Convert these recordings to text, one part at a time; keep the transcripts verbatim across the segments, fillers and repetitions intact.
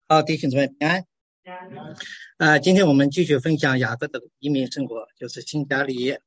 好，弟兄姊妹平安。呃，今天我们继续分享雅各的移民生活，就是新家立业。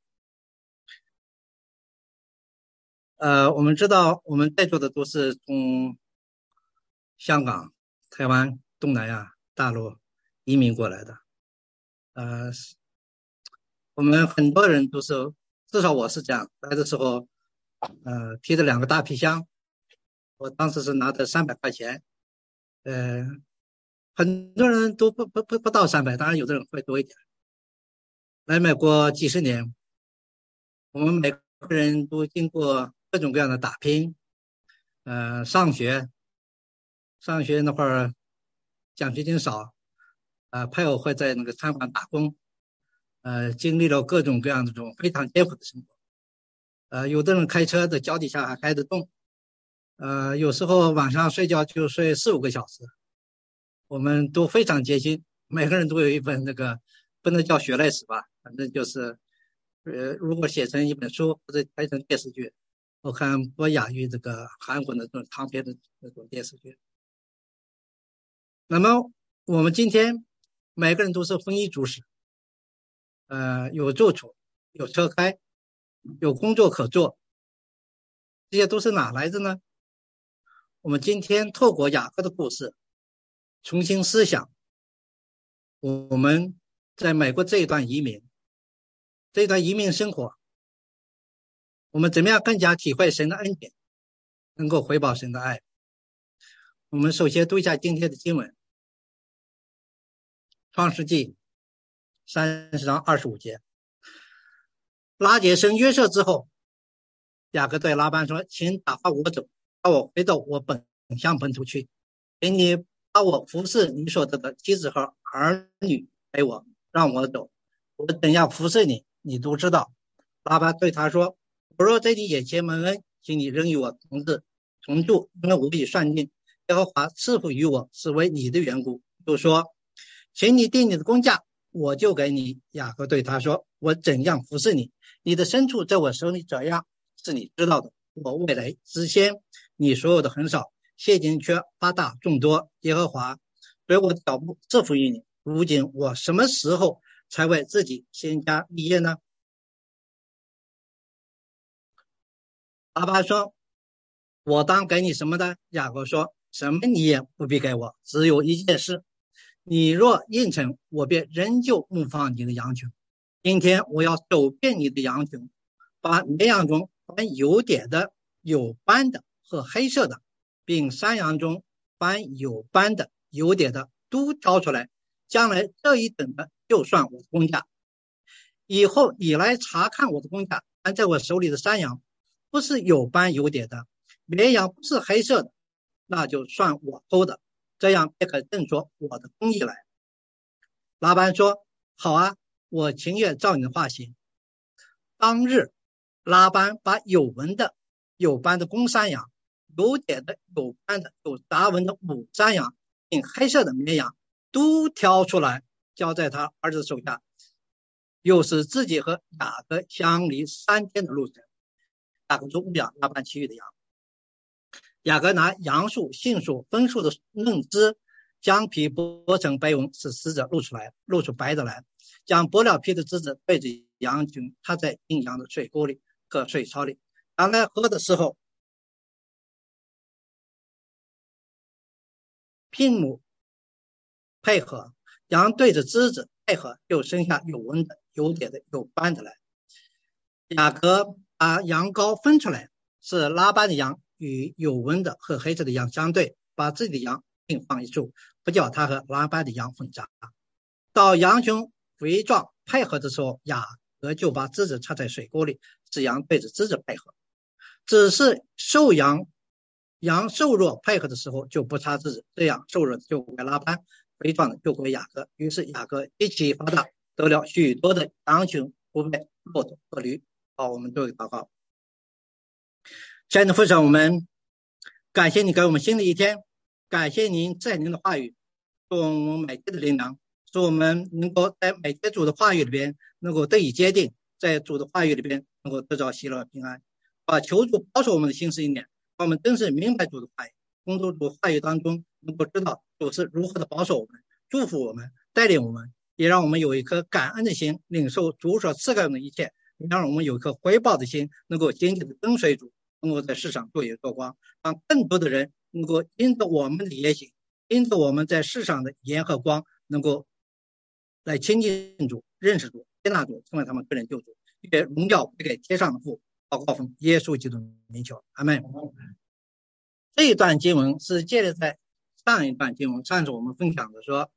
呃，我们知道我们在座的都是从香港、台湾、东南亚、大陆移民过来的。呃，我们很多人都是，至少我是这样，来的时候，呃，提着两个大皮箱，我当时是拿着三百块钱，呃，很多人都不不不不到三百，当然有的人会多一点。来美国几十年，我们每个人都经过各种各样的打拼，呃，上学，上学那会儿奖学金少，呃，配偶会在那个餐馆打工，呃，经历了各种各样的这种非常艰苦的生活，呃，有的人开车在脚底下还开得动，呃，有时候晚上睡觉就睡四五个小时，我们都非常艰辛，每个人都有一本那个不能叫血泪史吧，反正就是，呃，如果写成一本书或者拍成电视剧，我看不亚于这个韩国的这种长篇的那种电视剧。那么我们今天每个人都是丰衣足食，呃，有住处，有车开，有工作可做，这些都是哪来的呢？我们今天透过雅各的故事，重新思想我们在美国这一段移民，这一段移民生活，我们怎么样更加体会神的恩典，能够回报神的爱。我们首先读一下今天的经文，创世纪三十章二十五节。拉结生约瑟之后，雅各对拉班说，请打发我走，把我回到我本乡本土去，给你把我服侍你所得的妻子和儿女给我，让我走，我怎样服侍你，你都知道。拉班对他说，我若在你眼前蒙恩，请你仍与我同治同住，因为我已算定耶和华赐福于我是为你的缘故。就说，请你定你的工价，我就给你。雅各对他说，我怎样服侍你，你的牲畜在我手里怎样是你知道的，我未来之先你所有的很少，现今却发大众多，耶和华所以我脚步赐福于你。如今我什么时候才为自己先家立业呢？拉班说，我当给你什么呢？雅各说，什么你也不必给我，只有一件事，你若应承，我便仍旧牧放你的羊群。今天我要走遍你的羊群，把绵羊中凡有点的、有斑的和黑色的，并山羊中凡有斑的、有点的都挑出来，将来这一等的就算我的工价。以后你来查看我的工价，按在我手里的山羊不是有斑有点的，绵羊不是黑色的，那就算我偷的，这样便可证说我的公义来。拉班说，好啊，我情愿照你的话行。当日拉班把有纹的、有斑的公山羊，有点的、有斑的、有杂纹的母山羊，并黑色的绵羊都挑出来，交在他儿子手下，又使自己和雅各相离三天的路程。雅各就牧养拉班其余的羊。雅各拿杨树、杏树、枫树的嫩枝，将皮剥成白纹，使死者露出来，露出白的来。将剥了皮的枝子对着羊群，它在阴阳的水沟里和水槽里。当来喝的时候，牝母配合，羊对着枝子配合，就生下有纹的、有点的、有斑的来。雅各把羊羔分出来，是拉班的羊与有纹的和黑色的羊相对，把自己的羊另放一处，不叫他和拉班的羊混杂。到羊群肥壮配合的时候，雅各就把枝子插在水沟里，使羊对着枝子配合。只是瘦羊羊瘦弱配合的时候就不插枝子，这样瘦弱就归拉班，肥壮的就归雅各。于是雅各一起发大，得了许多的羊群、仆婢、骆驼和驴。好，我们做一个祷告。亲爱的父神，我们感谢你给我们新的一天，感谢您在您的话语做我们每天的灵粮，使我们能够在每天主的话语里边能够得以坚定，在主的话语里边能够得到喜乐平安。把求主保守我们的心思意念，让我们真是明白主的话语，从主的话语当中能够知道主是如何的保守我们、祝福我们、带领我们，也让我们有一颗感恩的心，领受主所赐给我们的一切，也让我们有一颗回报的心，能够紧紧的跟随主，能够在世上做盐做光，让更多的人能够因着我们的言行，因着我们在世上的盐和光，能够来亲近主、认识主、接纳主，成为他们个人救主，愿荣耀归给天上的父，祷告奉耶稣基督的名求，阿们。这一段经文是建立在上一段经文，上次我们分享的说，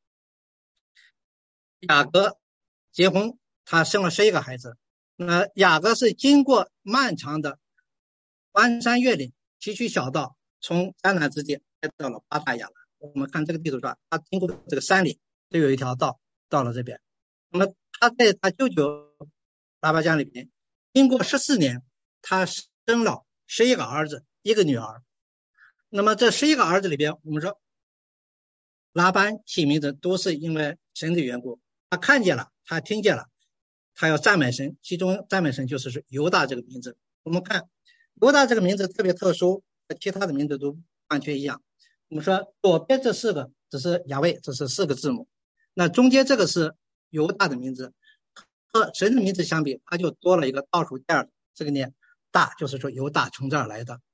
雅各结婚，他生了十一个孩子。那雅各是经过漫长的翻山越岭、崎岖小道，从迦南之地来到了巴大亚兰。我们看这个地图上，他经过这个山里，就有一条道到了这边。那么他在他舅舅拉巴家里边，经过十四年，他生了十一个儿子，一个女儿。那么这十一个儿子里边，我们说拉班起名字都是因为神的缘故，他看见了，他听见了，他要赞美神，其中赞美神就是说犹大这个名字。我们看犹大这个名字特别特殊，和其他的名字都完全一样。我们说左边这四个只是雅卫，这是四个字母，那中间这个是犹大的名字，和神的名字相比，它就多了一个倒数第二，这个念大，就是说犹大从这儿来的。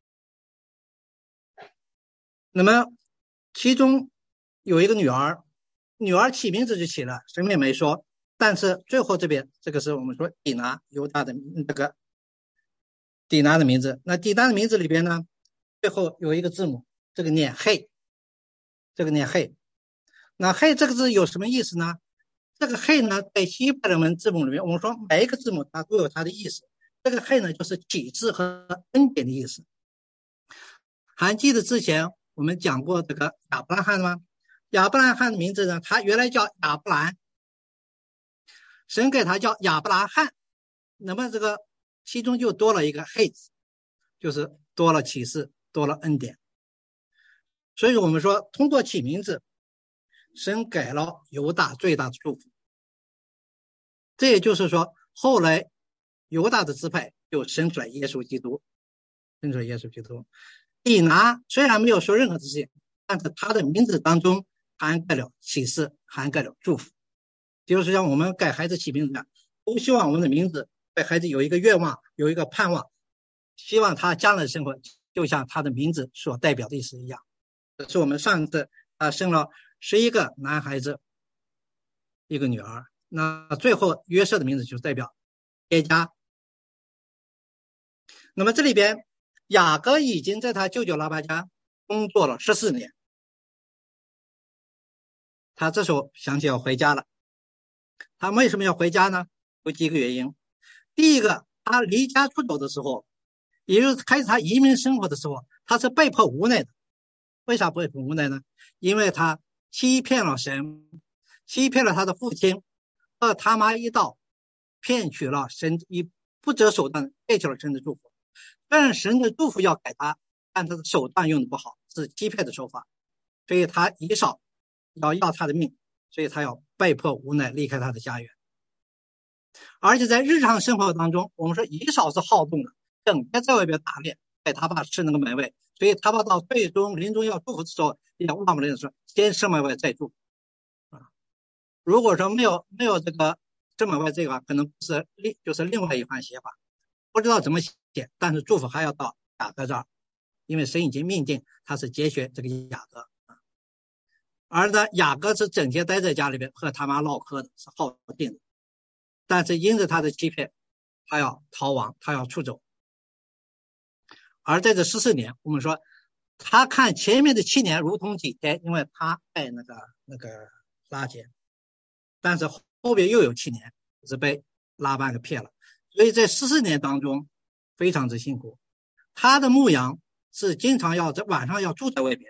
那么其中有一个女儿，女儿起名字就起了，神也没说，但是最后这边这个是我们说底拿，犹大的这个底拿的名字。那底拿的名字里边呢，最后有一个字母，这个念嘿，这个念嘿。那嘿这个字有什么意思呢？这个嘿呢，在希伯来文字母里面，我们说每一个字母它都有它的意思。这个嘿呢，就是启示和恩典的意思。还记得之前我们讲过这个亚伯拉罕吗？亚伯拉罕的名字呢，他原来叫亚伯兰，神给他叫亚伯拉罕，那么这个其中就多了一个嘿字，就是多了启示，多了恩典。所以我们说通过起名字，神给了犹大最大的祝福。这也就是说后来犹大的支派就生出来耶稣基督，生出来耶稣基督。底拿虽然没有说任何事情，但是他的名字当中涵盖了启示，涵盖了祝福。就是像我们给孩子起名字一样，都希望我们的名字给孩子有一个愿望，有一个盼望，希望他将来的生活就像他的名字所代表的意思一样。这是我们上次他生了十一个男孩子，一个女儿。那最后约瑟的名字就代表耶加。那么这里边雅各已经在他舅舅拉巴家工作了十四年，他这时候想起要回家了。他为什么要回家呢？有几个原因。第一个，他离家出走的时候，也就是开始他移民生活的时候，他是被迫无奈的。为啥被迫无奈呢？因为他欺骗了神，欺骗了他的父亲，和他妈一道骗取了神，以不择手段骗取了神的祝福。虽然神的祝福要给他，但他的手段用的不好，是欺骗的手法，所以他以扫要要他的命，所以他要被迫无奈离开他的家园。而且在日常生活当中，我们说以扫是好动的，整天在外边打猎，给他爸吃那个美味，所以他爸到最终临终要祝福的时候，也忘不了说先吃美味再祝福啊。如果说没有没有这个吃美味这个，可能是另就是另外一番写法，不知道怎么写，但是祝福还要到雅各这儿，因为神已经命定他是节选这个雅各。而呢，雅各是整天待在家里边和他妈唠嗑的，是好定的。但是因着他的欺骗，他要逃亡，他要出走。而在这十四年，我们说他看前面的七年如同几天，因为他爱那个那个拉结，但是后边又有七年是被拉班给骗了，所以在十四年当中非常之辛苦。他的牧羊是经常要在晚上要住在外边，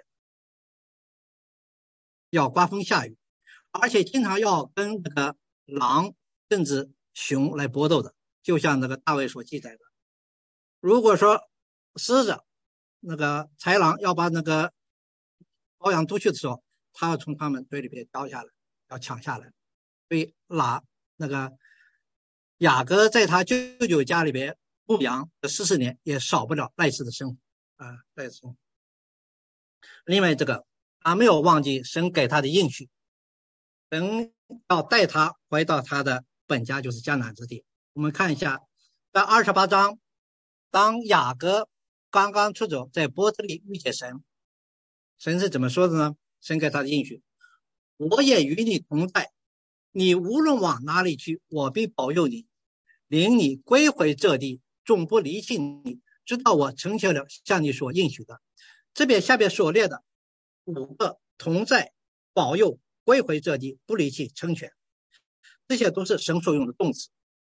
要刮风下雨，而且经常要跟那个狼甚至熊来搏斗的，就像那个大卫所记载的。如果说狮子那个豺狼要把那个羔羊出去的时候，他要从他们嘴里边叼下来，要抢下来。所以拉那个雅各在他舅舅家里边牧羊的十四年，也少不了类似的生活啊，类似。另外这个他没有忘记神给他的应许，神要带他回到他的本家，就是迦南之地。我们看一下，在二十八章，当雅各刚刚出走，在波斯里遇见神，神是怎么说的呢？神给他的应许：我也与你同在，你无论往哪里去，我必保佑你，领你归回这地，总不离弃你，直到我成全了向你所应许的。这边下边所列的五个同在、保佑、归回这地、不离弃、成全，这些都是神所用的动词。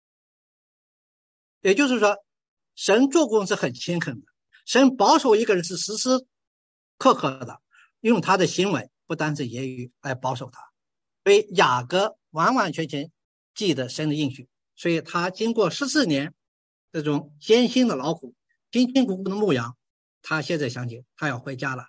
也就是说，神做工是很谦恳的，神保守一个人是时时刻刻的，用他的行为不单是言语来保守他。所以雅各完完全全记得神的应许，所以他经过十四年这种艰辛的劳苦，辛辛苦苦的牧羊，他现在想起他要回家了。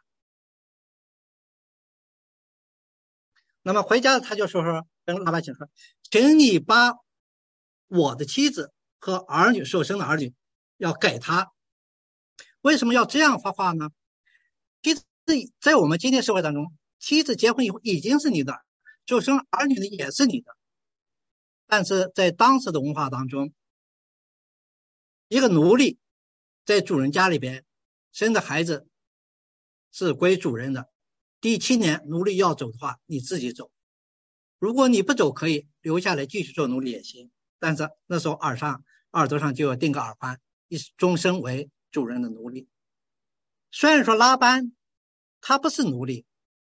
那么回家他就说说跟拉班请说，请你把我的妻子和儿女所生的儿女要给他。为什么要这样发话呢？其实在我们今天社会当中，妻子结婚以后已经是你的，所生儿女的也是你的。但是在当时的文化当中，一个奴隶在主人家里边生的孩子是归主人的，第七年奴隶要走的话，你自己走。如果你不走，可以留下来继续做奴隶也行，但是那时候耳上耳朵上就要钉个耳环，一终身为主人的奴隶。虽然说拉班他不是奴隶，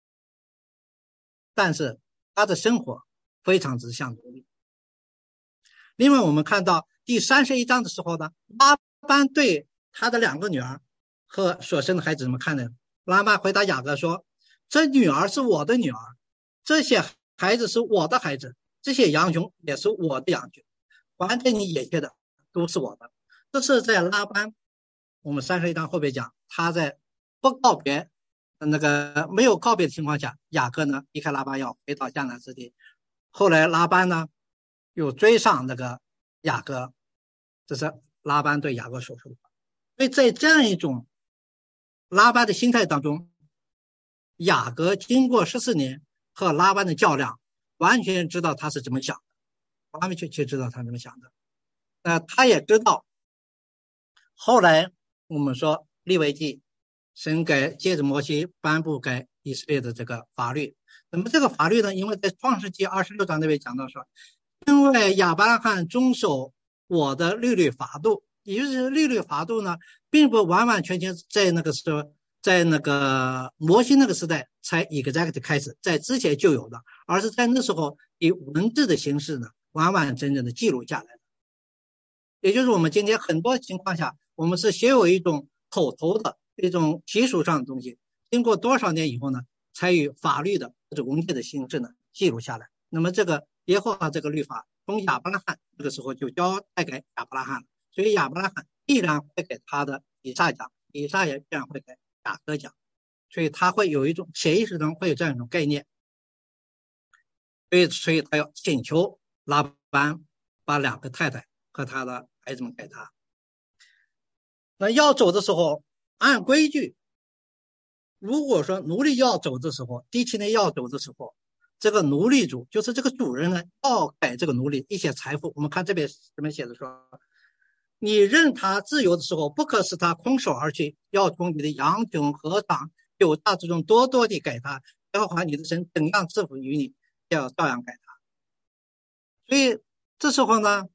但是他的生活非常之像奴隶。另外我们看到第三十一章的时候呢，拉班对他的两个女儿和所生的孩子怎么看呢？拉班回答雅各说，这女儿是我的女儿，这些孩子是我的孩子，这些羊群也是我的羊群，凡给你野切的都是我的。这是在拉班我们三十一章后边讲，他在不告别那个没有告别的情况下，雅各呢离开拉班要回到迦南之地，后来拉班呢又追上那个雅各，这是拉班对雅各所说的话。所以在这样一种拉班的心态当中，雅各经过十四年和拉班的较量，完全知道他是怎么想的，完完全全知道他怎么想的。呃，他也知道后来我们说利未记神给借着摩西颁布给以色列的这个法律。那么这个法律呢，因为在创世纪二十六章那边讲到说，因为亚伯拉罕遵守我的律律法度，也就是律律法度呢并不完完全全在那个时候，在那个摩西那个时代才 exact 开始，在之前就有的，而是在那时候以文字的形式呢完完整整的记录下来的。也就是我们今天很多情况下，我们是先有一种口头的一种习俗上的东西，经过多少年以后呢，才以法律的或者文字的形式呢记录下来。那么这个耶和华这个律法从亚伯拉罕这个时候就交代给亚伯拉罕了，所以亚伯拉罕必然会给他的以撒讲，以撒也必然会给雅各讲，所以他会有一种潜意识中会有这样一种概念。所以所以他要请求拉班把两个太太和他的孩子们给他。那要走的时候按规矩，如果说奴隶要走的时候，第七年要走的时候，这个奴隶主就是这个主人呢要给这个奴隶一些财富。我们看这边这边写的说，你任他自由的时候，不可使他空手而去，要从你的羊群禾场有大之中多多地给他，耶和华你的神怎样赐福于你，要照样给他。所以这时候呢，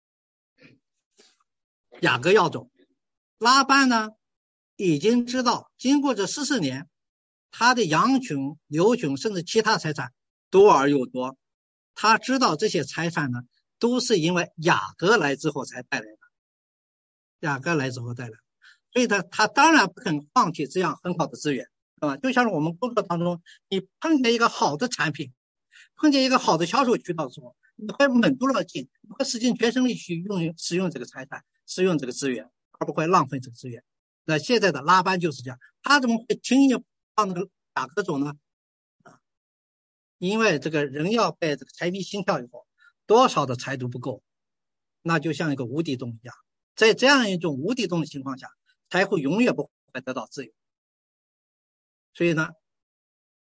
雅各要走，拉班呢已经知道经过这十四年，他的羊群牛群甚至其他财产多而又多，他知道这些财产呢都是因为雅各来之后才带来的，雅各来之后带来的，所以他他当然不肯放弃这样很好的资源，对吧？就像是我们工作当中，你碰见一个好的产品，碰见一个好的销售渠道的时候，你会猛住了劲，你会使尽全身力去用使用这个财产，使用这个资源，而不会浪费这个资源。那现在的拉班就是这样，他怎么会轻易放那个雅各走呢？因为这个人要被这个财迷心窍以后，多少的财都不够，那就像一个无底洞一样，在这样一种无底洞的情况下，才会永远不会得到自由。所以呢，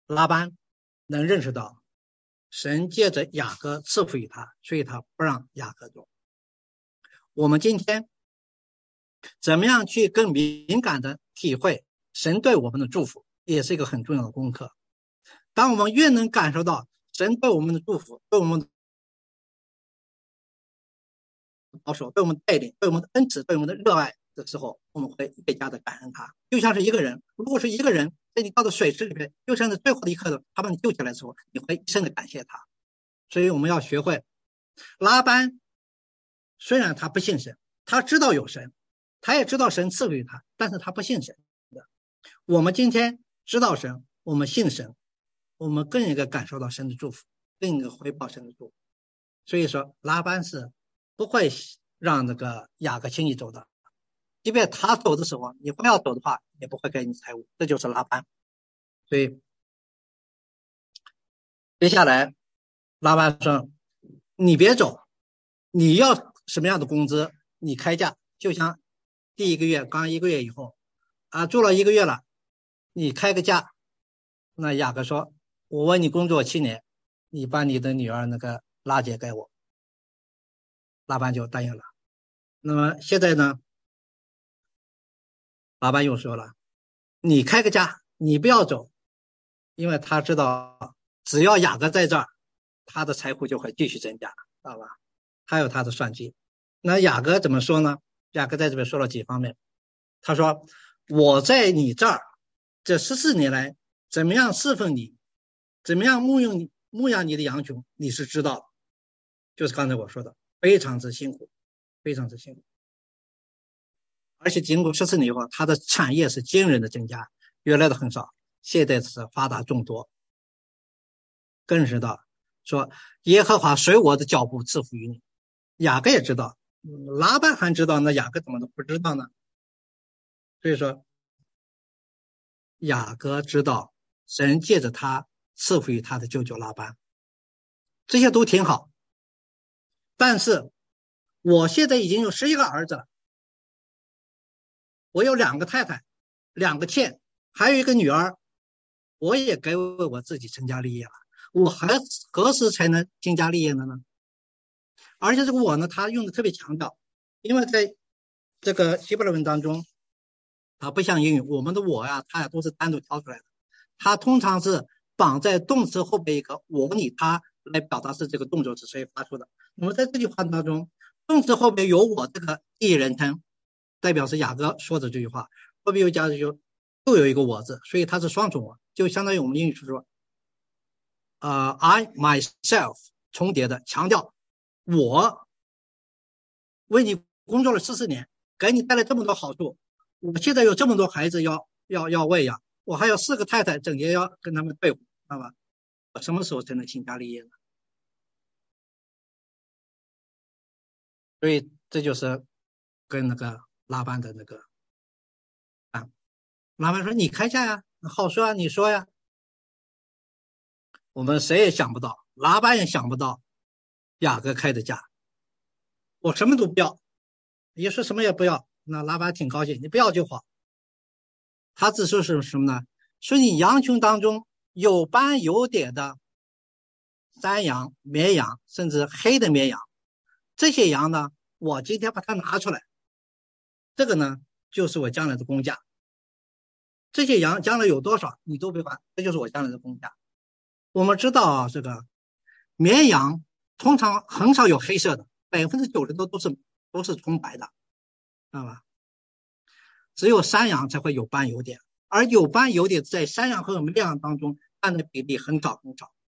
拉班能认识到神借着雅各赐福于他，所以他不让雅各走。我们今天怎么样去更敏感的体会神对我们的祝福，也是一个很重要的功课。当我们越能感受到神对我们的祝福，对我们的保守，对我们的带领，对我们的恩慈，对我们的热爱的时候，我们会越加的感恩他。就像是一个人，如果是一个人在你到了水池里面，就像是最后的一刻他把你救起来的时候，你会一生的感谢他。所以我们要学会，拉班虽然他不信神，他知道有神，他也知道神赐予他，但是他不信神的。我们今天知道神，我们信神，我们更应该感受到神的祝福，更应该回报神的祝福。所以说拉班是不会让那个雅各轻易走的，即便他走的时候，你不要走的话，也不会给你财物，这就是拉班。所以接下来拉班说，你别走，你要什么样的工资你开价，就像第一个月刚一个月以后啊，做了一个月了，你开个价。那雅各说，我为你工作七年，你把你的女儿那个拉结给我。拉班就答应了。那么现在呢，拉班又说了，你开个价，你不要走，因为他知道只要雅各在这儿，他的财富就会继续增加，知道吧？还有他的算计。那雅各怎么说呢？雅各在这边说了几方面。他说，我在你这儿这十四年来怎么样侍奉你，怎么样牧养你牧养你的羊群，你是知道的，就是刚才我说的，非常之辛苦，非常之辛苦。而且经过十四年以后，它的产业是惊人的增加，原来的很少，现在是发达众多。更知道说，耶和华随我的脚步赐福于你。雅各也知道，拉班还知道，那雅各怎么都不知道呢？所以说雅各知道神借着他赐福于他的舅舅拉班，这些都挺好。但是我现在已经有十一个儿子了，我有两个太太，两个妾，还有一个女儿，我也该为我自己成家立业了，我还何时才能成家立业的呢？而且这个我呢，他用的特别强调，因为在这个希伯来文当中，它不像英语，我们的我呀，它呀都是单独挑出来的，它通常是绑在动词后边一个我你他来表达是这个动作是谁发出的。那么在这句话当中，动词后边有我这个第一人称，代表是雅各说的这句话，后边又加上就又有一个我字，所以它是双重我，就相当于我们英语是说呃 I myself 重叠的，强调我为你工作了十四年，给你带来这么多好处，我现在有这么多孩子要要要喂养，我还有四个太太，整天要跟他们对付，知道吧？我什么时候才能成家立业呢？所以这就是跟那个拉班的那个啊，拉班说你开价呀，好说啊，你说呀。我们谁也想不到，拉班也想不到雅各开的价，我什么都不要，也说什么也不要。那拉班挺高兴，你不要就好。他只说是什么呢？说你羊群当中有斑有点的山羊、绵羊，甚至黑的绵羊，这些羊呢，我今天把它拿出来，这个呢就是我将来的工价。这些羊将来有多少你都别管，这就是我将来的工价。我们知道啊，这个绵羊通常很少有黑色的，百分之九十都都是都是纯白的，知道吧？只有山羊才会有斑有点，而有斑有点在山羊和绵羊当中占的比例很少很少。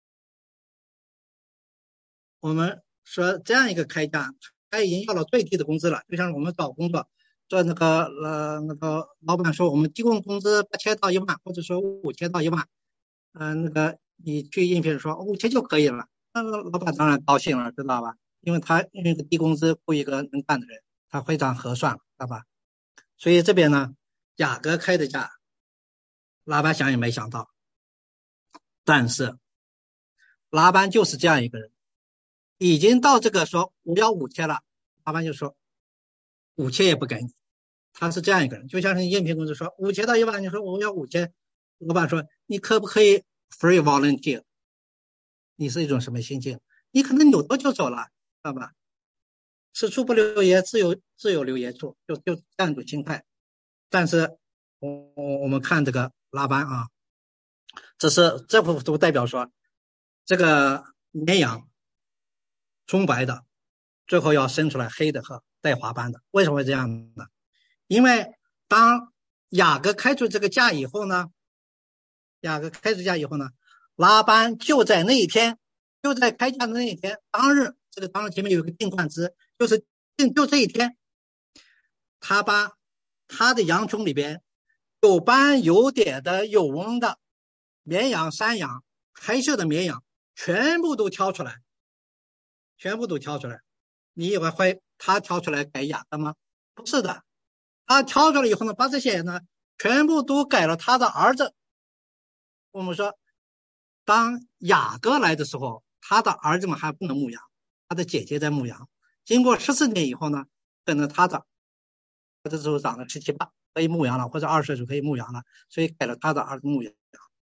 我们说这样一个开价，他已经要了最低的工资了，就像我们找工作，做那个呃那个老板说我们提供工资八千到一万，或者说五千到一万，嗯、呃，那个你去应聘说五千就可以了，那老板当然高兴了，知道吧？因为他用一个低工资雇一个能干的人，他非常合算，知道吧？所以这边呢，雅各开的价，拉班想也没想到，但是拉班就是这样一个人，已经到这个说我要五千了，拉班就说五千也不给你，他是这样一个人，就像是应聘公司说五千到一万，你说我要五千，老板说你可不可以 free volunteer， 你是一种什么心境？你可能扭头就走了，知道吧？此处不留爷，自有自有留爷处，就就这样一种心态。但是我我我们看这个拉班啊，这是这幅图代表说，这个绵羊葱白的，最后要生出来黑的和带花斑的。为什么会这样呢？因为当雅各开出这个价以后呢，雅各开出价以后呢，拉班就在那一天，就在开价的那一天当日，这个当日前面有一个定冠词，就是就这一天，他把他的羊群里边有斑有点的有纹的绵羊、山羊、黑色的绵羊全部都挑出来，全部都挑出来。你以为会他挑出来改雅各吗？不是的，他挑出来以后呢，把这些呢全部都改了他的儿子。我们说，当雅各来的时候，他的儿子们还不能牧羊，他的姐姐在牧羊。经过十四年以后呢，可能他的这时候长了十七八，可以牧羊了，或者二十岁就可以牧羊了，所以改了他的儿子牧羊。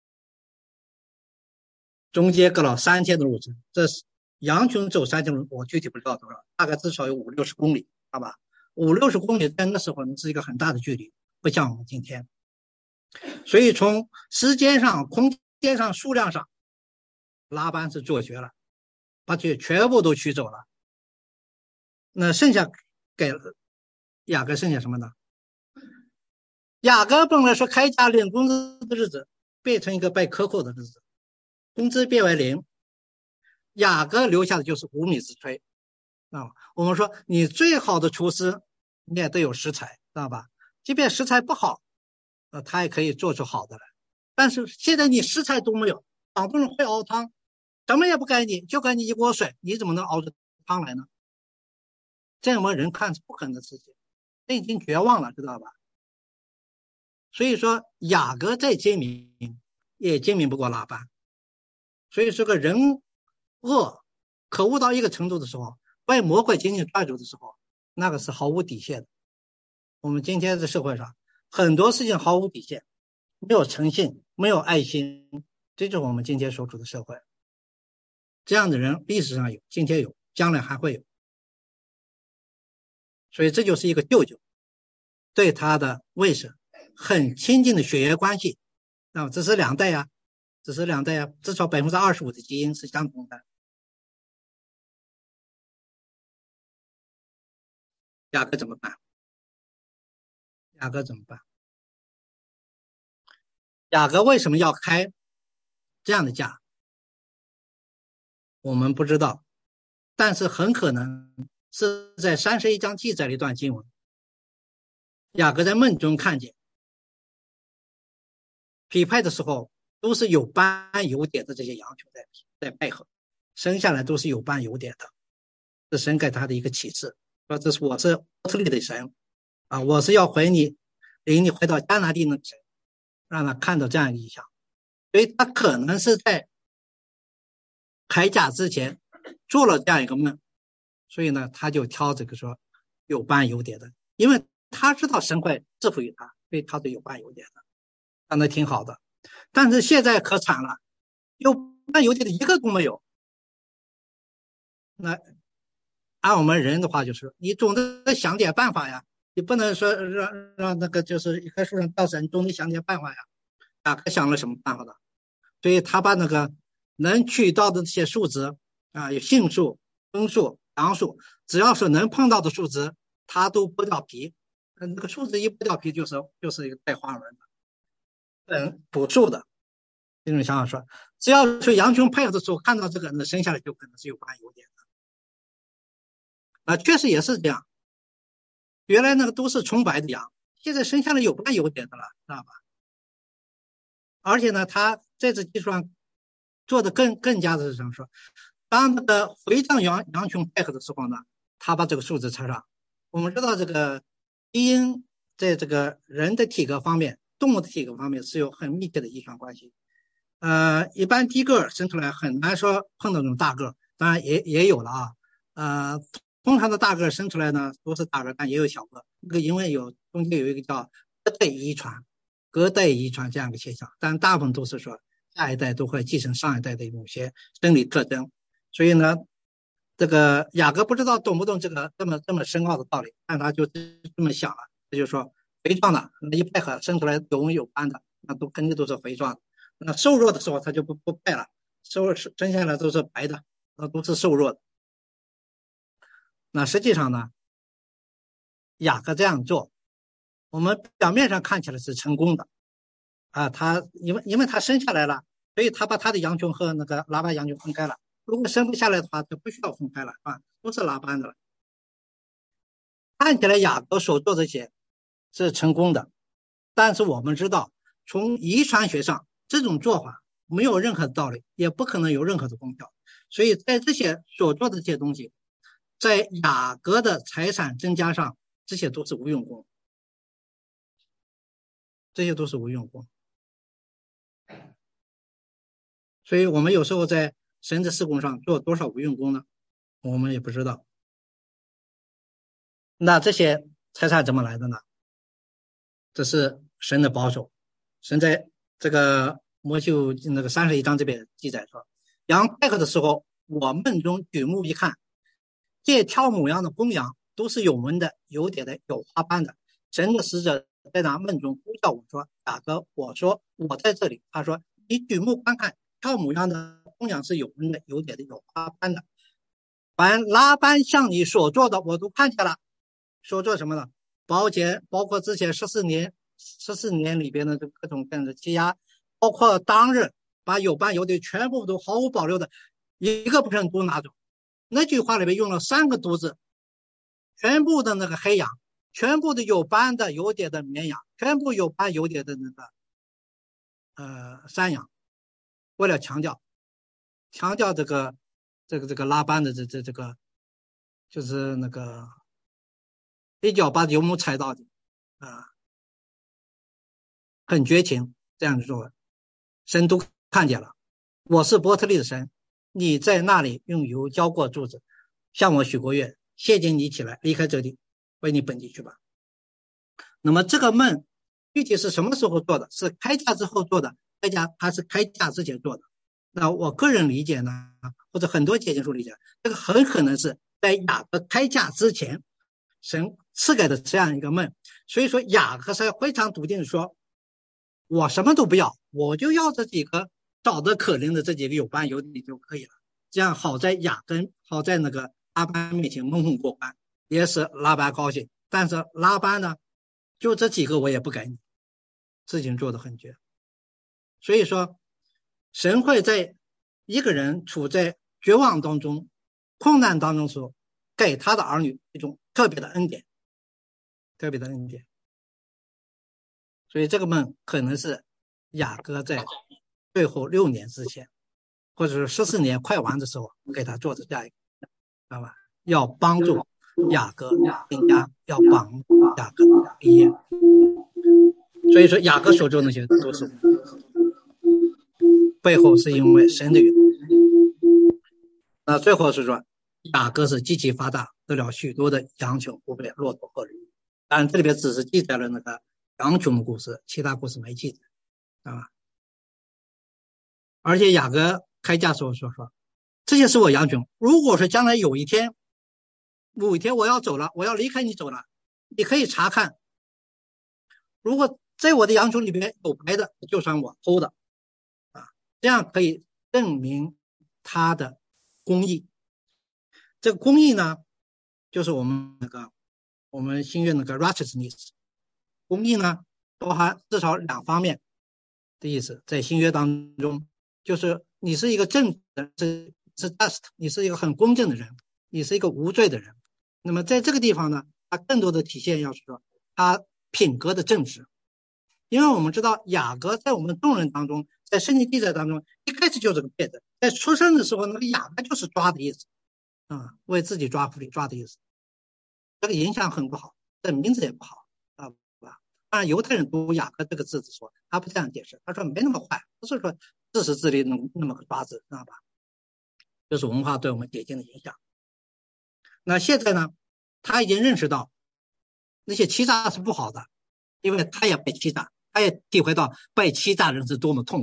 中间隔了三天的路程，这是羊群走三天路，我具体不知道多少，大概至少有五六十公里，好吧？五六十公里在那时候是一个很大的距离，不像我们今天。所以从时间上、空间上、数量上，拉班是做绝了，把这全部都取走了。那剩下给雅各剩下什么呢？雅各本来是开价领工资的日子，变成一个被克扣的日子，工资变为零。雅各留下的就是无米之炊啊。我们说你最好的厨师，你也得有食材，知道吧？即便食材不好，呃，他也可以做出好的来。但是现在你食材都没有，广东人会熬汤，什么也不给你，就给你一锅水，你怎么能熬出汤来呢？这样我们人看是不可能的事情，这已经绝望了，知道吧？所以说雅各再精明也精明不过拉班。所以说个人恶可恶到一个程度的时候，被魔鬼紧紧抓住的时候，那个是毫无底线的。我们今天在社会上很多事情毫无底线，没有诚信，没有爱心，这就是我们今天所处的社会。这样的人历史上有，今天有，将来还会有。所以这就是一个舅舅对他的卫婶很亲近的血缘关系，那么这是两代呀、啊，这是两代呀、啊，至少百分之二十五的基因是相同的。雅各怎么办？雅各怎么办？雅各为什么要开这样的价？我们不知道，但是很可能是在三十一章记载了一段经文。雅各在梦中看见，匹配的时候都是有斑有点的这些羊群在在配合，生下来都是有斑有点的，是神给他的一个启示，说这是我是特利的神啊，我是要回你，领你回到迦南地的神，让他看到这样一个意象。所以他可能是在开价之前做了这样一个梦，所以呢，他就挑这个说有斑有点的，因为他知道神会赐福于他，所以他是有斑有点的，让他挺好的。但是现在可惨了，有斑有点的一个都没有。那按我们人的话就是，你总得想点办法呀，你不能说让让那个就是一棵树上吊死，你总得想点办法呀。雅各想了什么办法呢？所以他把那个能取到的这些数值啊，有杏树、枫树、杨树，只要是能碰到的树枝，他都剥掉皮。那个树枝一剥掉皮，就是就是一个带花纹的，嗯，补树的。这种想法说，只要是羊群配合的时候看到这个，那生下来就可能是有斑有点的。啊，确实也是这样。原来那个都是纯白的羊，现在生下来有斑有点的了，知道吧？而且呢，他在这基础上做的更更加的是什么说？当那个回藏羊羊群配合的时候呢，他把这个数字插上。我们知道这个基因在这个人的体格方面、动物的体格方面是有很密切的遗传关系。呃，一般低个生出来很难说碰到那种大个，当然也也有了啊。呃，通常的大个生出来呢都是大个，但也有小个。这个因为有中间有一个叫隔代遗传。隔代遗传这样一个现象，但大部分都是说下一代都会继承上一代的某些生理特征。所以呢，这个雅各不知道懂不懂这个这么这么深奥的道理，但他就这么想了，他就说肥壮的那一派合生出来有纹有斑的，那都肯定都是肥壮的。那瘦弱的时候他就不不派了，瘦生下来都是白的，那都是瘦弱的。那实际上呢，雅各这样做，我们表面上看起来是成功的啊，他因为因为他生下来了，所以他把他的羊群和那个拉班羊群分开了。如果生不下来的话，就不需要分开了啊，都是拉班的了。看起来雅各所做这些是成功的，但是我们知道，从遗传学上，这种做法没有任何道理，也不可能有任何的功效。所以在这些所做的这些东西，在雅各的财产增加上，这些都是无用功，这些都是无用功。所以我们有时候在神的事工上做多少无用功呢？我们也不知道。那这些财产怎么来的呢？这是神的保守。神在这个摩西五那个三十一章这边记载说，羊快合的时候，我梦中举目一看，这挑母羊的公羊都是有纹的、有点的、有花斑的。神的使者在那梦中呼叫我说，雅各，我说我在这里。他说，你举目观看，挑母羊的公羊是有纹的、有点的、有花斑的。凡拉班向你所做的，我都看见了。所做什么呢？包括包括之前十四年十四年里边的各种各样的积压，包括当日把有斑有点全部都毫无保留的一个不剩都拿走。那句话里面用了三个都字，全部的那个黑羊，全部的有斑的有点的绵羊，全部有斑有点的那个呃山羊，为了强调强调这个这个这个拉班的这这这个就是那个一脚把油木踩到底啊，很绝情这样的作为，神都看见了。我是伯特利的神，你在那里用油浇过柱子，向我许过愿，现今你起来离开这地，回你本地去吧。那么这个梦具体是什么时候做的？是开价之后做的，开价还是开价之前做的？那我个人理解呢，或者很多解经书理解，这个很可能是在雅各开价之前，神赐给的这样一个梦。所以说雅各是非常笃定的说，我什么都不要，我就要这几个找得可怜的这几个有斑有底就可以了，这样好在雅各好在那个拉班面前蒙混过关，也使拉班高兴。但是拉班呢，就这几个我也不给你，事情做得很绝。所以说神会在一个人处在绝望当中困难当中时候，给他的儿女一种特别的恩典，特别的恩典。所以这个梦可能是雅各在最后六年之前，或者是十四年快完的时候给他做的这样一个，知道吧？要帮助雅各更加要帮雅各毕业。所以说雅各所做的那些都是背后是因为神的缘故。那最后是说雅各是极其发达，得了许多的羊群、不被骆驼和驴。当然这里边只是记载了那个羊群的故事，其他故事没记载啊。而且雅各开价时候说说，这些是我羊群，如果说将来有一天有一天我要走了，我要离开你走了，你可以查看，如果在我的羊群里边有白的，就算我偷的啊，这样可以证明他的公义。这个公义呢，就是我们那个我们新约那个 righteousness， 公义呢包含至少两方面的意思，在新约当中，就是你是一个正人，是是 just， 你是一个很公正的人，你是一个无罪的人。那么在这个地方呢，它更多的体现要是说他品格的正直。因为我们知道雅各在我们众人当中，在圣经记载当中一开始就是个骗子，在出生的时候那个雅各就是抓的意思啊，为自己抓苦力抓的意思，这个影响很不好，这名字也不好啊。当然犹太人读雅各这个字的时候，他不这样解释，他说没那么坏，不是说自私自利那么那么个抓字，知道吧？这是文化对我们解经的影响。那现在呢，他已经认识到那些欺诈是不好的，因为他也被欺诈，他也体会到被欺诈人是多么痛苦，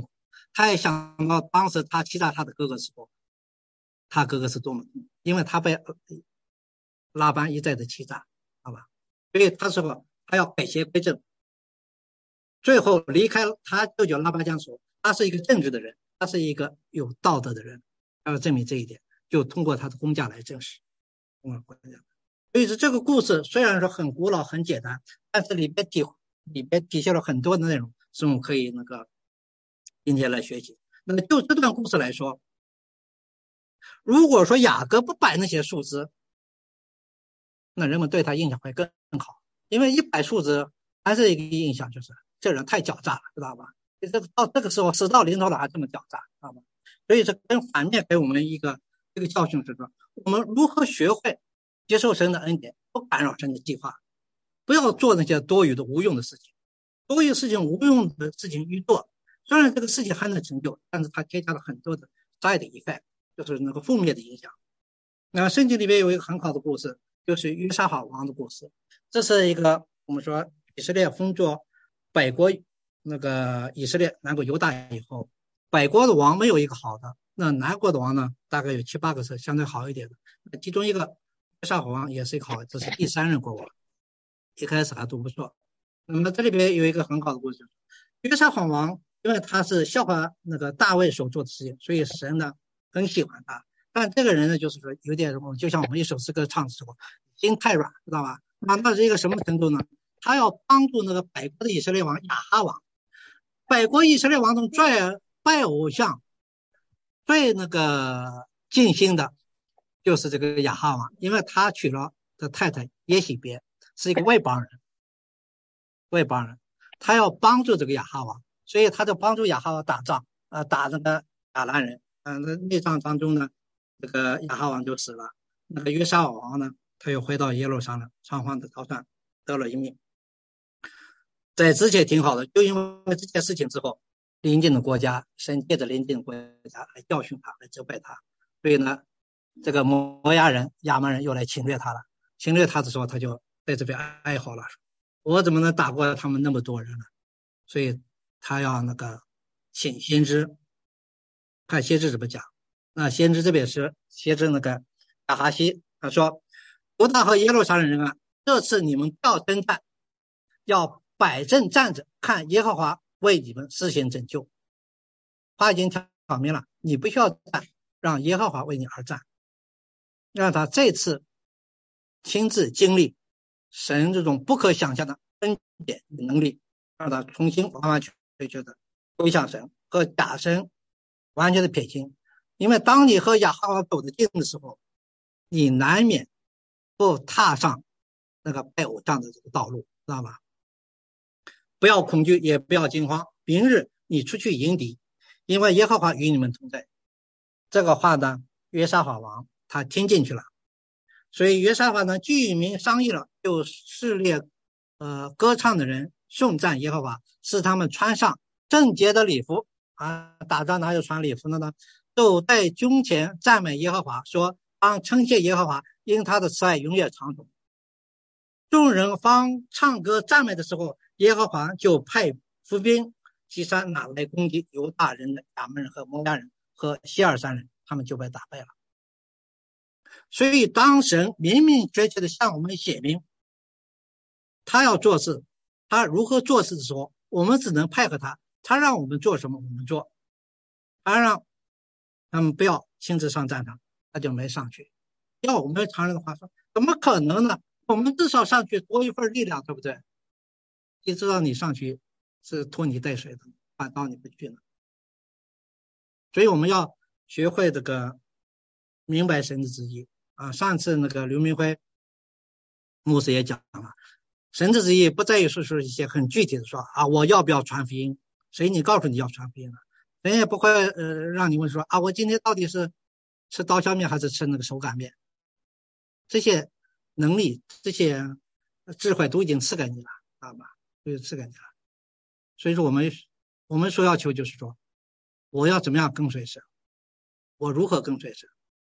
他也想到当时他欺诈他的哥哥时候，他哥哥是多么，因为他被拉班一再的欺诈，好吧，所以他说他要改邪归正。最后离开他舅舅拉巴江说，他是一个正直的人，他是一个有道德的人，他要证明这一点，就通过他的工价来证实。嗯，所以说这个故事虽然说很古老很简单，但是里边体里边体现了很多的内容，是我们可以那个今天来学习。那么就这段故事来说，如果说雅各不摆那些树枝，那人们对他印象会更好，因为一摆树枝还是一个印象，就是这人太狡诈了，知道吧？这个到这个时候事到临头了还这么狡诈，知道吧？所以这跟反面给我们一个这个教训是说，我们如何学会接受神的恩典，不干扰神的计划，不要做那些多余的无用的事情。多余事情无用的事情一做，虽然这个事情还能成就，但是它添加了很多的 side effect， 就是那个负面的影响。那圣经里面有一个很好的故事，就是约沙法王的故事。这是一个我们说以色列封作北国那个以色列南国犹大以后，北国的王没有一个好的，那南国的王呢大概有七八个是相对好一点的，其中一个约沙法王也是一个好，这是第三任国王，一开始还都不错。那么这里边有一个很好的故事，约沙法王因为他是效法那个大卫所做的事情，所以神呢很喜欢他。但这个人呢，就是说有点什么，就像我们一首诗歌唱的时候，心太软，知道吧？那那是一个什么程度呢？他要帮助那个北国的以色列王亚哈王，北国以色列王中最拜偶像、最那个尽心的，就是这个亚哈王，因为他娶了的太太耶洗别，是一个外邦人。外邦人，他要帮助这个亚哈王，所以他就帮助亚哈王打仗，呃，打那个亚兰人，嗯、呃，那仗当中呢，这个亚哈王就死了，那个约沙法王呢，他又回到耶路撒冷，仓皇的逃窜，得了一命。在之前挺好的，就因为这件事情之后，邻近的国家，神借着邻近的国家来教训他，来责备他，所以呢，这个摩押人、亚门人又来侵略他了。侵略他的时候，他就在这边哀嚎了。我怎么能打过他们那么多人呢？所以他要那个请先知，看先知怎么讲。那先知这边是先知那个亚哈西，他说：犹大和耶路撒冷人啊，这次你们不要征战，要摆正站着，看耶和华为你们施行拯救。话已经挑明了，你不需要战，让耶和华为你而战，让他这次亲自经历神这种不可想象的恩典能力，让他重新完完全全的归向神，和假神完全的撇清。因为当你和亚哈王走得近的时候，你难免不踏上那个拜偶像的这个道路，知道吧？不要恐惧，也不要惊慌。明日你出去迎敌，因为耶和华与你们同在。这个话呢，约沙法王他听进去了。所以约沙法呢，居民商议了，就试列呃歌唱的人颂赞耶和华，使他们穿上正洁的礼服啊，打仗哪有穿礼服的呢？都在军前赞美耶和华，说当称谢耶和华，因他的慈爱永远长存。众人方唱歌赞美的时候，耶和华就派伏兵击杀拿来攻击犹大人的亚门人和摩押人和希尔山人，他们就被打败了。所以当神明明确确的向我们写明他要做事，他如何做事的时候，我们只能配合他，他让我们做什么我们做，他让他们不要亲自上战场，他就没上去。要我们常人的话说，怎么可能呢？我们至少上去多一份力量，对不对？你知道你上去是拖泥带水的，反倒你不去呢。所以我们要学会这个明白神的旨意啊。上次那个刘明辉牧师也讲了，神的旨意不在于说是一些很具体的说啊，我要不要传福音？谁你告诉你要传福音了？人也不会呃让你问说啊，我今天到底是吃刀削面还是吃那个手擀面？这些能力、这些智慧都已经赐给你了，知道吧？都赐给你了。所以说我们我们所要求就是说，我要怎么样跟随神？我如何跟随神？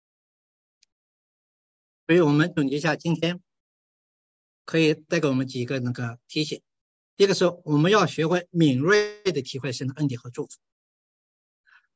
所以我们总结一下，今天可以带给我们几个那个提醒。第一个是我们要学会敏锐的体会神的恩典和祝福。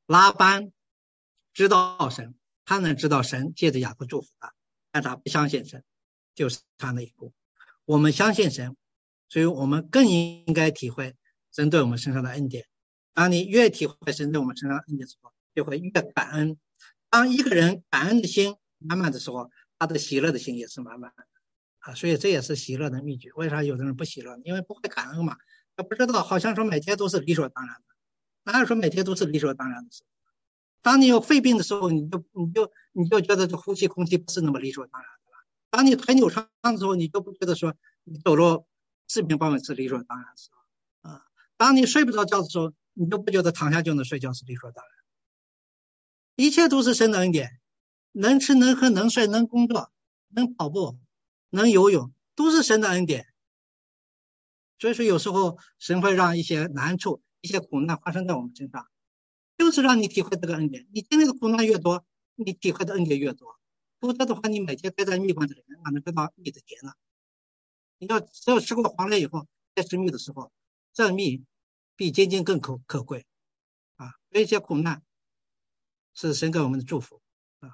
拉班知道神，他能知道神借着雅各祝福他，但他不相信神，就是他那一步。我们相信神，所以我们更应该体会神对我们身上的恩典。当你越体会神对我们身上的恩典的时候，就会越感恩。当一个人感恩的心满满的时候，他的喜乐的心也是满满的啊。所以这也是喜乐的秘诀。为啥有的人不喜乐？因为不会感恩嘛，他不知道，好像说每天都是理所当然的，哪有说每天都是理所当然的事？当你有肺病的时候，你就你就你就觉得这呼吸空气不是那么理所当然的了。当你腿扭伤的时候，你就不觉得说你走路四平八稳是理所当然的事啊。当你睡不着觉的时候，你就不觉得躺下就能睡觉是理所当然。一切都是神的恩典，能吃能喝能睡能工作能跑步能游泳，都是神的恩典。所以说有时候神会让一些难处一些苦难发生在我们身上，就是让你体会这个恩典。你经历的苦难越多，你体会的恩典越多。否则的话，你每天待在蜜罐子里面，哪能知道蜜的甜呢？你要只有吃过黄连以后再吃蜜的时候，这蜜比金金更可可贵啊！这些苦难是神给我们的祝福啊。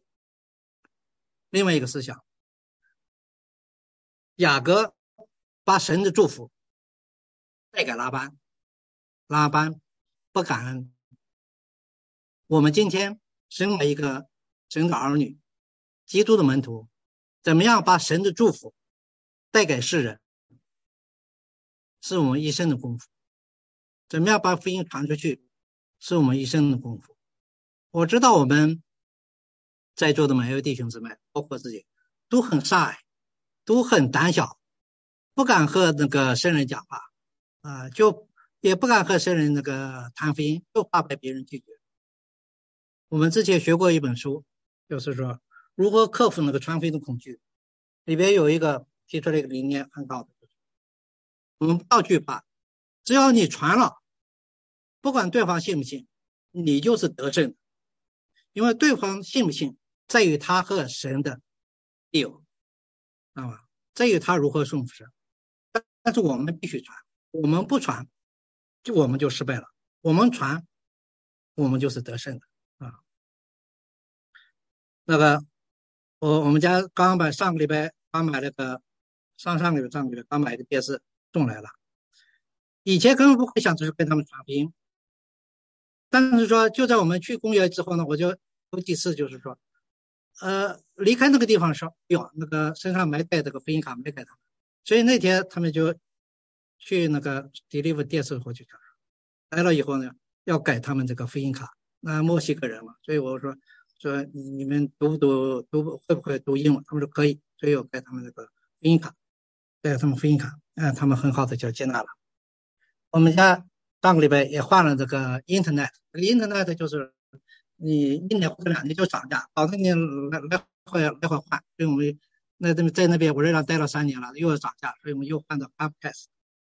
另外一个思想，雅各把神的祝福带给拉班，拉班不感恩。我们今天身为一个神的儿女，基督的门徒，怎么样把神的祝福带给世人，是我们一生的功夫。怎么样把福音传出去，是我们一生的功夫。我知道我们在座的每位弟兄姊妹，包括自己，都很shy，都很胆小，不敢和那个圣人讲话啊、呃，就也不敢和圣人那个谈福音，就怕被别人拒绝。我们之前学过一本书，就是说如何克服那个传福音的恐惧，里边有一个提出了一个理念很好的，我们不要惧怕，只要你传了，不管对方信不信，你就是得胜的。因为对方信不信在于他和神的地友啊，在于他如何顺服神。但是我们必须传，我们不传就我们就失败了，我们传我们就是得胜的啊。那个我我们家刚买上个礼拜刚买了个上上个礼拜上个礼拜刚买个电视送来了，以前根本不会想着跟他们传福音，但是说就在我们去公园之后呢，我就有几次就是说呃离开那个地方说哟那个身上没带这个福音卡没给他们，所以那天他们就去那个 deliver 电视回去看，来了以后呢要改他们这个福音卡，那墨西哥人嘛，所以我说说你们读不读读会不会读英文，他们说可以，所以我改他们这个福音卡，改他们福音卡，嗯，他们很好的就接纳了。我们家上个礼拜也换了这个 internet， 这个 internet 就是你一年或者两年就涨价，搞得你来来回来回换，所以我们那在那边我这样待了三年了，又要涨价，所以我们又换到 Comcast。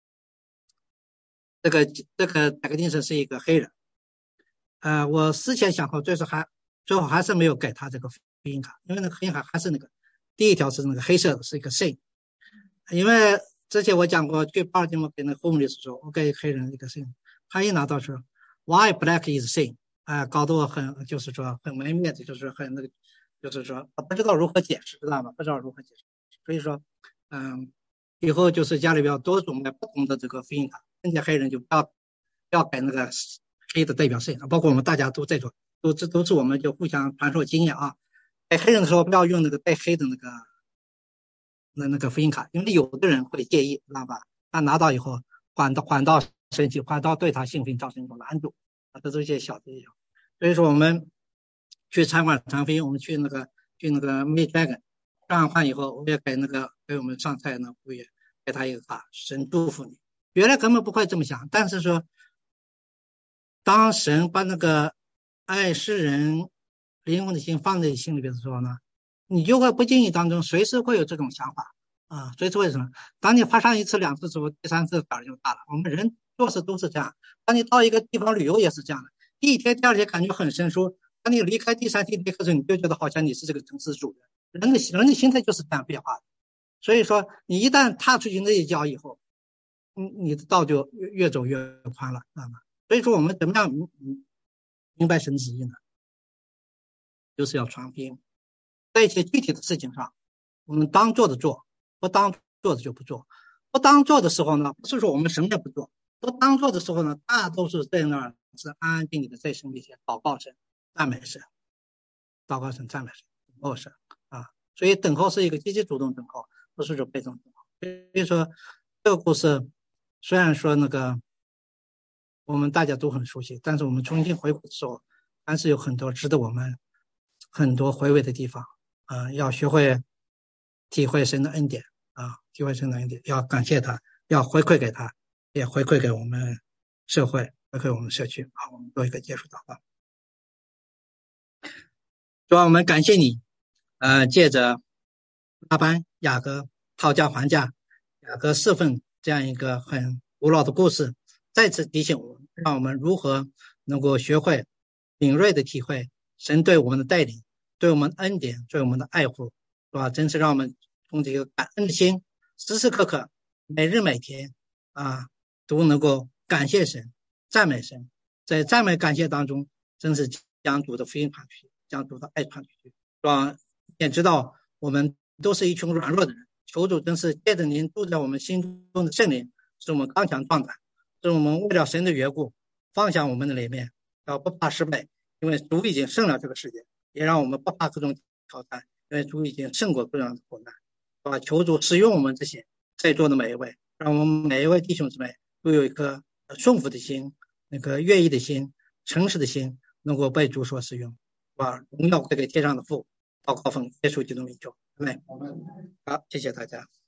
这个这个戴克丁森是一个黑人，呃，我思前想后，最后还最后还是没有给他这个福音卡，因为那个福音卡还是那个第一条是那个黑色的，是一个 sin。因为之前我讲过，去巴尔的摩给那 homeless 说，我给黑人一个 sin， 他一拿到说 why black is sin， 啊、呃，搞得我很就是说很没面子，就是很那个，就是说不知道如何解释，知道吗？不知道如何解释，所以说，嗯，以后就是家里边要多种买不同的这个福音卡，人家黑人就不要不要给那个黑的代表性，包括我们大家都在做，都这都是我们就互相传授经验啊。带黑人的时候不要用那个带黑的那个那那个福音卡，因为有的人会介意，知道吧？他拿到以后缓到缓到生气，缓到对他信心造成一种难度，啊，这是一些小的。所以说我们去餐馆传福音，我们去那个去那个 May Dragon 转完换以后，我也给那个给我们上菜呢，我也给他一个卡，神祝福你。原来根本不会这么想，但是说当神把那个爱世人灵魂的心放在你心里边的时候呢，你就会不经意当中随时会有这种想法啊，随时会什么？当你发生一次两次之后，第三次胆儿就大了。我们人做事都是这样，当你到一个地方旅游也是这样的，第一天第二天感觉很生疏，当你离开第三天离开的时候，你就觉得好像你是这个城市主人。人的人的心态就是这样变化的，所以说你一旦踏出去那一脚以后，你你的道就越越走越宽了，知道吗？所以说我们怎么样，嗯明白神旨意呢？就是要传福音。在一些具体的事情上，我们当做的做，不当做的就不做。不当做的时候呢，不是说我们什么也不做，不当做的时候呢，大多数在那儿是安安静静的在神面前祷告神、赞美神，祷告神、赞美神、等候神啊。所以等候是一个积极主动等候，不是说被动等候。所以说这个故事虽然说那个我们大家都很熟悉，但是我们重新回顾的时候，还是有很多值得我们很多回味的地方啊、呃。要学会体会神的恩典啊，体会神的恩典，要感谢他，要回馈给他，也回馈给我们社会，回馈我们社区。好，我们做一个结束祷告。主啊，我们感谢你，呃，借着拉班、雅各讨价还价、雅各侍奉这样一个很古老的故事，再次提醒我们，让我们如何能够学会敏锐的体会神对我们的带领，对我们的恩典，对我们的爱护，是吧？真是让我们从这个感恩的心，时时刻刻、每日每天啊，都能够感谢神、赞美神，在赞美感谢当中，真是将主的福音传出去，将主的爱传出去，是吧？也知道我们都是一群软弱的人，求主真是借着您住在我们心中的圣灵，使我们刚强壮胆，使我们为了神的缘故放下我们的脸面，要不怕失败，因为主已经胜了这个世界，也让我们不怕各种挑战，因为主已经胜过各样的苦难，是吧？求主使用我们这些在座的每一位，让我们每一位弟兄姊妹都有一颗顺服的心，那个愿意的心，诚实的心，能够被主所使用，把荣耀归给天上的父。祷告奉耶稣基督名求，阿们。好，谢谢大家。